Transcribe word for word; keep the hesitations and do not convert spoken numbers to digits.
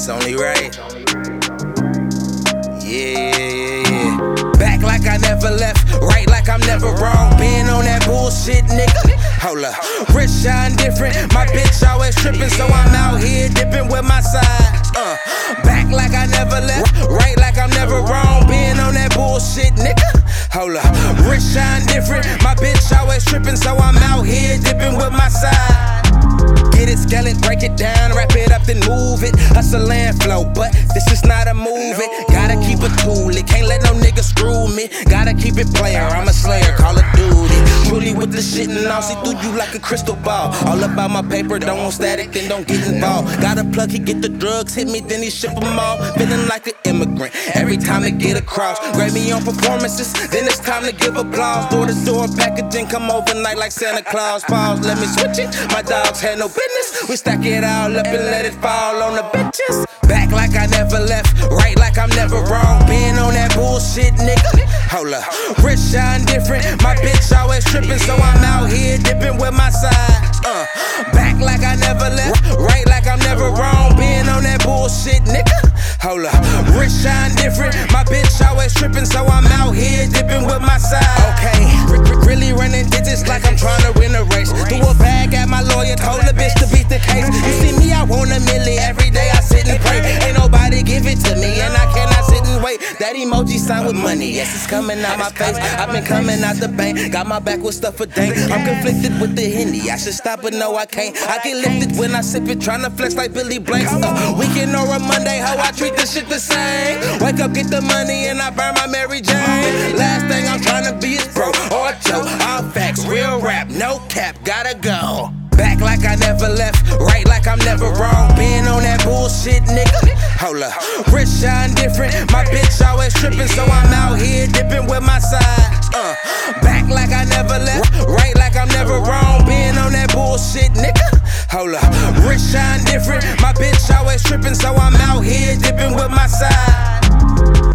it's only right. Yeah, yeah, yeah. Back like I never left, right like I'm never wrong. Been on that bullshit, nigga. Hold up. Rich, shine different. My bitch always tripping, so I'm out here dipping with my side. Uh, back like I never left, right like I'm never wrong. Been on that bullshit, nigga. Hold up. Rich, shine different. My bitch always tripping, so I'm out here dipping with my side. Get it, scale it, break it down, wrap it up, then move it. Hustle and flow, but this is not a movie. Gotta keep it cool, it can't let no nigga screw me. Gotta keep it player, I'm a slayer, Call of Duty. Truly with the shit and I'll see through you like a crystal ball. All about my paper, don't want static, then don't get involved. Gotta plug, he get the drugs, hit me, then he ship them all. Feeling like an immigrant, every time I get across. Grade me on performances, then it's time to give applause. Door to door packaging, come overnight like Santa Claus. Pause, let me switch it, my dogs had no business. We stack it all up and let it fall on the bitches. Back like I never left, right like I'm never wrong. Been on that bullshit, nigga. Hold up. Rich, shine different. My bitch always tripping, so I'm out here dipping with my side. Uh, back like I never left, right like I'm never wrong. Been on that bullshit, nigga. Hold up. Rich, shine different. My bitch always tripping, so I'm out here dipping with my side. Okay, really running digits like I'm trying to win a race. Threw a bag at my lawyer, told the bitch to beat the case. You see me, I want a milli. Every day I sit and pray. Ain't nobody give it to me, and I cannot sit and wait. That emoji sign with money, yes, it's coming out my face. I've been coming out the bank, got my back with stuff for dang. I'm conflicted with the Henny, I should stop, but no, I can't. I get lifted when I sip it, tryna flex like Billy Blanks. Uh, weekend or a Monday, how I treat this shit the same. Wake up, get the money, and I burn my Mary Jane. Last thing I'm tryna be is broke or joke. All facts, real rap, no cap, gotta go. Back like I never left, right like I'm never wrong. Been on that bullshit, nigga. Hold up. Rich, shine different. My bitch always tripping, so I'm out here dipping with my side. Uh, back like I never left, right like I'm never wrong. Been on that bullshit, nigga. Hold up. Rich, shine different. My bitch always tripping, so I'm out here dipping with my side.